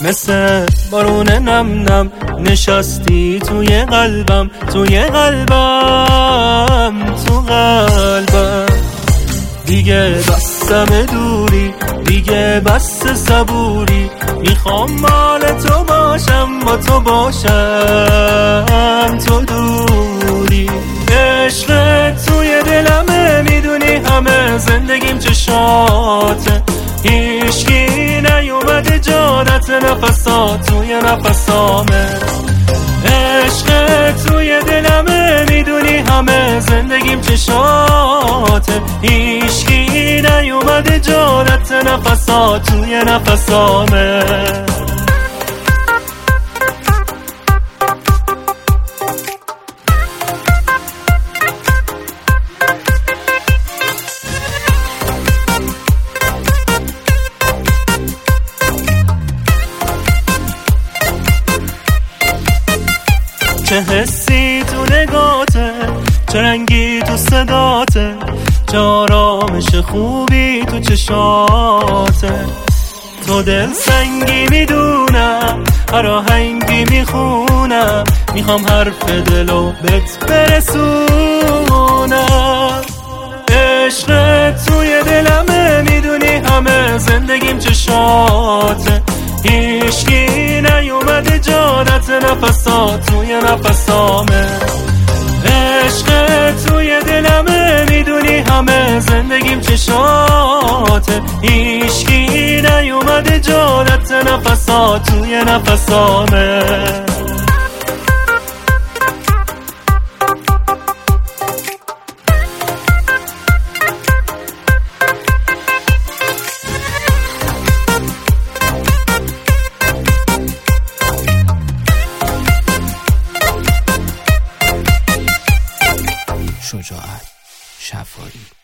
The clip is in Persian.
مثل بارون نم نم نشستی توی قلبم، توی قلبم، تو قلبم. دیگه بستم دوری، دیگه بس صبوری، میخوام مال تو باشم، با تو باشم، تو دوری. عشقت توی دلمه، میدونی همه زندگیم چشاته، هیچکی نیومده جانت، نفسات توی نفسامه. عشقت توی دلمه، میدونی همه زندگیم چشاته، هیچکی نیومده جانت، نفسات توی نفسامه. چه حسی تو نگاته، چه رنگی تو صداته، چه آرامش خوبی تو چشاته. تو دل سنگی میدونم، هر آهنگی میخونم، میخوام حرف دلو بهت برسونم. عشقت توی دلمه، میدونی همه زندگیم چشاته، هیچکی نیومده جانت، نفسات توی نفسامه. عشقت توی دلمه، میدونی همه زندگیم چشاته، هیچکی نیومده جانت، نفسات توی نفسامه. شجاعت شفاری.